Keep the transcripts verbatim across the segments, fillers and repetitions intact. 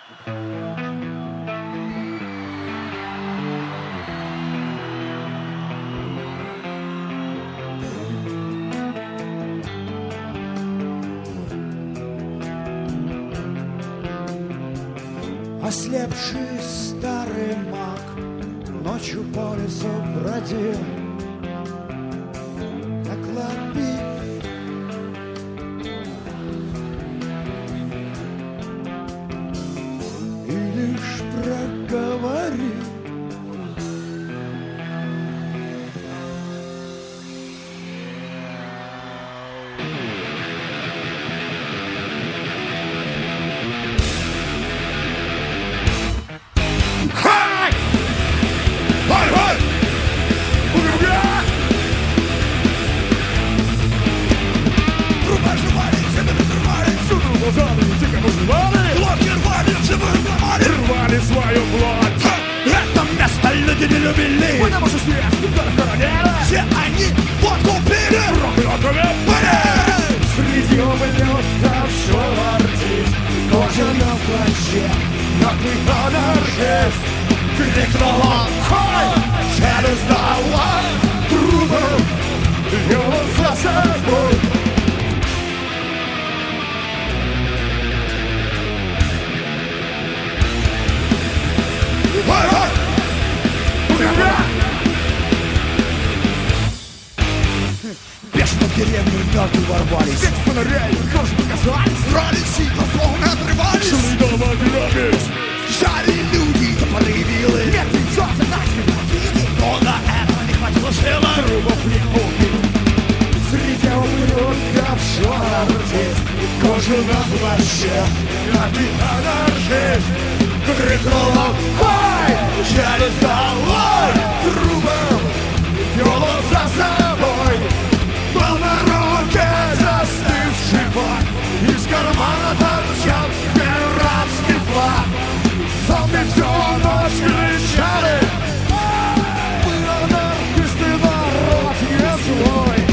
Ослепший старый маг ночью по лесу бродил, на кладбище и лишь проговорил: рвали свою плоть. Это место люди не любили, Потому что свет в коронере все они водку пили, проклятыми были. среди ублюдков шорти, кожаном плаще, мертвый анархист крикнул он: «Хой! Челюсть давай! Трубы! Его за собой!» Бешено в деревню мертвые ворвались, Свет фонарей, кожи показались, дрались и словно отрывались, шли дома грабить. жали люди, топоры и вилы, Мертвецов и нацких, но на это не хватило силы. трубов не убить. Среди ублюдков шорти, кожаном плаще, мертвый анархист крикнул он: «Хой! Челюсть давай! Трубы! Его за собой!» Был на руке застывший флаг, из кармана торчал пиратский флаг. Зомби всю ночь кричали: «Мы анархисты, народ не злой!»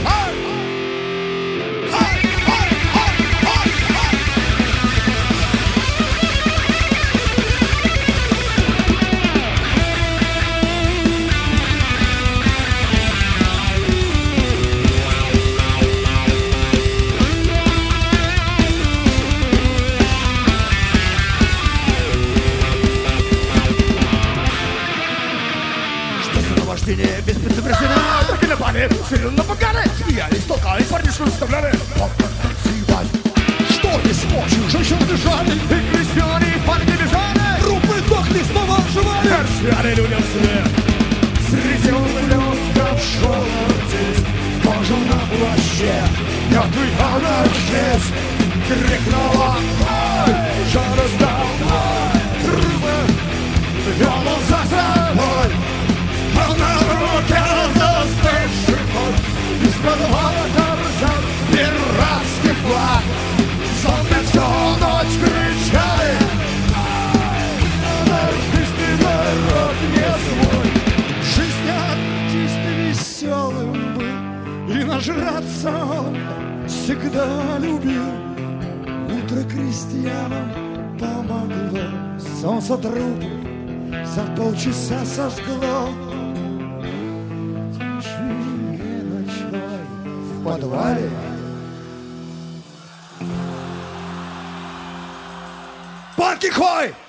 Рождение без предупреждения, Так и напали, сильно напугали, смеялись, толкались, парнишку вставляли. вот как танцевать. Что не сможешь, женщины бежали, И крестьяне, и парни бежали, трупы дохли, снова оживали. торчали людям свет. Среди ублюдков шорти, в кожаном плаще, мертвый анархист крикнул он: «Ой, Челюсть давай! Трубы! Вёл за собой!» Был на руке застывший флаг, из-под торчал пиратский флаг. Зомби всю ночь кричали: «Анархисты, народ не свой!» Жизнь артист веселым был, и нажраться он всегда любил. Утро крестьянам помогло, солнце трупы за полчаса сожгло. В тишине ночной в подвале Панки Хой!